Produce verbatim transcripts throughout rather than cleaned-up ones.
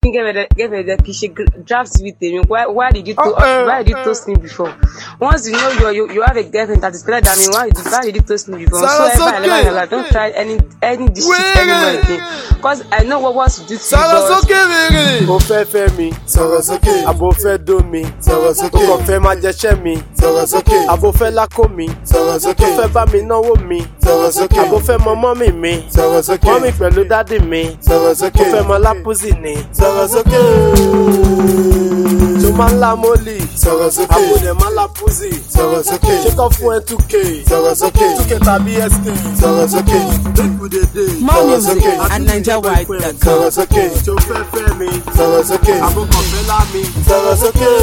Give me the she drafts with him. Why why did you to, uh, why did you toast me before? Once you know you you, you have a girlfriend that is better than me, why, why did you toast me before? Sarah, so okay. ever, ever, don't try any any this shit anymore again. Because I know what was to do to Sarah, you. okay, baby. Mo fẹ́ fẹ́ mi, Sarah, okay. Abo fẹ́ do mi, Sarah, okay. Mo kàn fẹ́ máa jẹṣẹ́ mi, Sarah, okay. Abo fẹ́ lákò mi, Sarah, okay. Mo fẹ́ bá mi náwó mi, Sarah, okay. Abo fẹ́ mọ mọ́mì mi, Sarah, okay. Mọ́mì pẹ̀lú dádì mi, Sarah, okay. Mo fẹ́ mọ lápúzì ni, Sarah, okay. Tó máa ń lá mólì, Sarah, okay. Abo dẹ̀ máa ń lá púzì, Sarah, okay. Ṣé kọ́ fún ẹ two K, Sarah, okay. two K tàbí S K, Sarah, okay. People dey dey, More music at Niger White dot com. Sarah, okay. Tó fẹ́ fẹ́ mi, Sarah, okay. Abo kàn fẹ́ lá mi, Sarah, okay.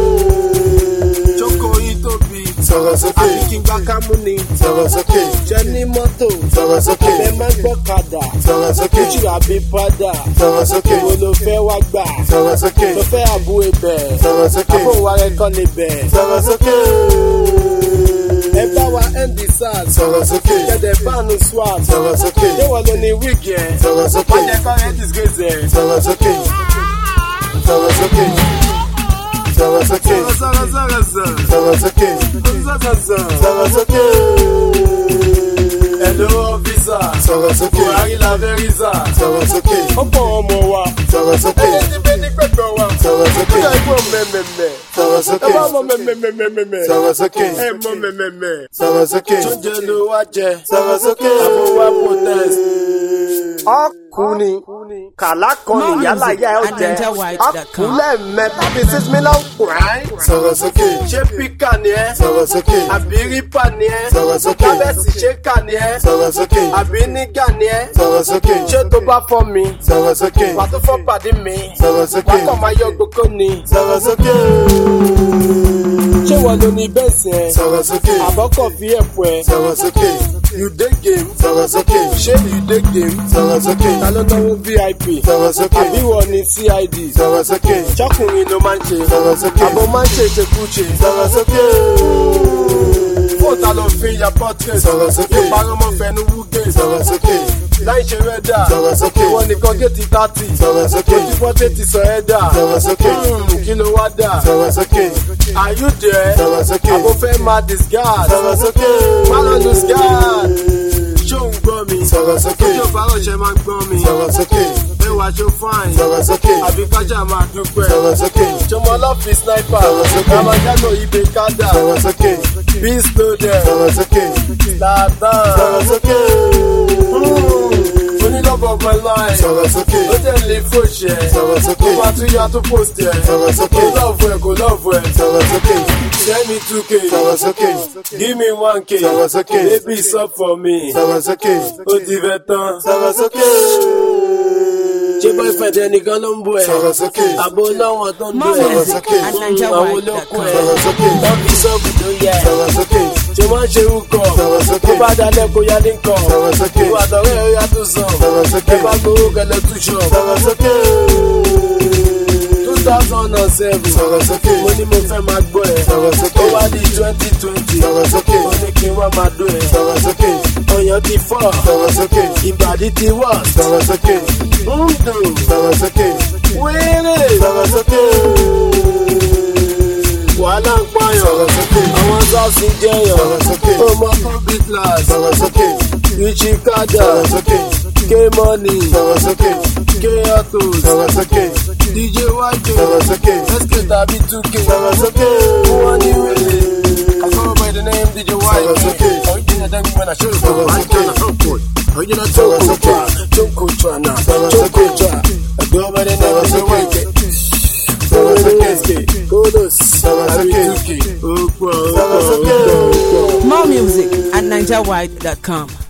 Jókòó yín tóbi, Sarah, okay. àbí kí n gbá kámú ni, Sarah, okay. Ṣé ní mọ́tò, Sarah, okay. ẹ máa gbọ́kadà, Sarah, okay. Jù àbí padà, Sarah, okay. Èwo ló fẹ́ wá gbà, Sarah, okay. Tó fẹ́ àbú ibẹ̀, Sarah, okay. Àbó wa rẹ̀ kọ́ níbẹ̀, Sarah, okay. Ẹ bá wa end the sars, Sarah, okay. Kẹ̀dẹ̀ bánu swat, Sarah, okay. Ṣé wọ́n ló ní wíìgì ẹ̀? Sarah, Má okay. jẹ́ kọ́ ẹ̀ disgrace ẹ̀. Sarah, okay. Sarah, okay. Sarah, okay. Sọ̀rọ̀ sọ̀rọ̀ sọ̀rọ̀, Sarah, okay. sọ̀rọ̀ sọ̀rọ̀, Sarah, okay. Hello officer, Sarah, okay. Buhari la Veriza, Sarah, okay. Ọ̀pọ̀ ọmọ wa, Sarah, okay. ẹ̀yẹ́ ti bẹ́ẹ̀ ní pẹ̀pẹ̀ wa, Sarah, ó okay. yẹ kó mẹ́mẹ́mẹ́, Sarah, ẹ bá mọ okay. mẹ́mẹ́mẹ́mẹ́mẹ́, Sarah, okay. ẹ mọ mẹ́mẹ́mẹ́, Sarah, okay. tó jẹ ló wá jẹ, Sarah, okay. àbò wa protest. Ọkùnrin kàlá kan More ní yálà music yá ẹ at jẹ, Niger White dot com. ọkùnrin mẹ́ta bíi six million kùráì. Sarah, okay. Ṣé píkà ni ẹ́? Sarah, okay. Àbí rípà ni ẹ́? Sarah, okay. Kábẹ́sì ṣé kà ni ẹ́? Sarah, okay. Àbí nígà ni ẹ́? Sarah, okay. Ṣé tó bá fọ́ mi? Sarah, okay. Wà tó fọ́ pàdé mi? Sarah, okay. Wà kàn máa yọ gbogbo ni? Sarah, okay. Ṣé wọ́n lo ní bẹ́ẹ̀sì ẹ̀? Sarah, okay. Àbọ̀kọ̀ fi ẹ̀pọ̀ ẹ̀? Sarah, okay. You dey game? Sarah, okay. Ṣé you dey game? Sarah, okay. Ta ló náwó V I P? Sarah, okay. Àbí wọ́n ní C I D? Sarah, okay. Ṣọ́kùnrin ló máa ń ṣe? Sarah, okay. Àbọ̀ máa ń ṣe ìṣekúṣe? Sarah, okay. Fóòtà ló fi ya portrait? Sarah, okay. Ìparọ́ mọ́ fẹnu wúgé? Sarah, okay. Láì ṣe rẹ́dà? Sarah, okay. Wọ́n nìkan géètì thirty? Sarah, okay. Ojú pọ́tẹ́ ti sọ ẹ́ dà? Sarah, okay. Hmm, Kí ló wá dà? Sarah, okay. Are you there? Sarah, okay. Àbò fẹ́ máa disguard? Sarah, okay. Má lọ disguard? Ṣé òun gbọ́ mi? Sarah, okay. Ojú ọ̀bá ọ̀ṣẹ́ máa ń gbọ́ mi. Sarah, okay. Ẹwà ṣó fine. Sarah, okay. Àbí kájà máa dúpẹ́. Sarah, okay. Ṣọmọ ọlọ́fin sniper. Sarah, okay. Ramajano ibè kádà. Sarah, okay. Beast loaded. Sarah, okay. Latan. Sarah, okay. Only love of my life. Sarah, okay. Ó tẹ̀ lè fòṣì ẹ̀. Sarah, Tó okay. bá tún yá tó post ẹ̀. Sarah, okay. Kò lọ́ọ̀fù ẹ̀ kò lọ́ọ̀fù ẹ̀. Sarah, okay. Send me two K. Sarah, okay. Give me one K. Sarah, okay. Baby sub for me. Sarah, okay. Ó ti fẹ́ tán. Sarah, okay. Ṣé boyfriend ẹnìkan ló ń bú ẹ? Sarah, okay. Àbò láwọn tó ń bú More ẹ. music okay. at Niger Àwọn White dot olókùn com. ẹ̀. Sarah, okay. Wọ́n fi sọ́ọ̀bù tó yẹ. Sarah, okay. Ṣé máa ń ṣe wúkọ̀? Sarah, okay. Tó bá dalẹ̀ kó yá ní kọ̀. Sarah, okay. Ìwà àtọ̀rẹ́ ẹ̀ yá tó sàn. Sarah, okay. Ẹ bá gbowó kẹlẹ̀ tú ṣọ̀. Sarah, okay. two thousand seven. Sarah, okay. Mo ní mo fẹ́ máa gbọ́ ẹ̀. Sarah, okay. Ó wá di twenty twenty. Sarah, okay. Mo ní kí n wá máa dún ẹ̀. Sarah, okay. Ọyàn ti fọ́. Sarah, okay. Ìbàdí ti wọ̀. Sarah, okay. Ń dùn. Sarah, okay. Wéré. Sarah, okay. Wàhálà ń pààyàn. Sarah, okay. Àwọn sọ́ọ̀sì jẹyàn. Sarah, okay. Ọmọ public class. Sarah, okay. Richie Kada. Sarah, okay. K-Money. Sarah, okay. K-Autos. Sarah, okay. D J Y J. Sarah, okay. S K tàbí two K. Sarah, okay. Wọ́n ní wèrè. I go by the name D J Y J. Sarah, okay. Original them when I show you. Sarah, I okay. can't help it. Original Sarah, Choco okay. Tra. Choco Tra now. Sarah, Choco okay. Tra. I go by the name D J Y J. Sarah, okay. S K. Kodos. Sarah, okay. two K. Oh, Sarah, okay. More music at Niger White dot com.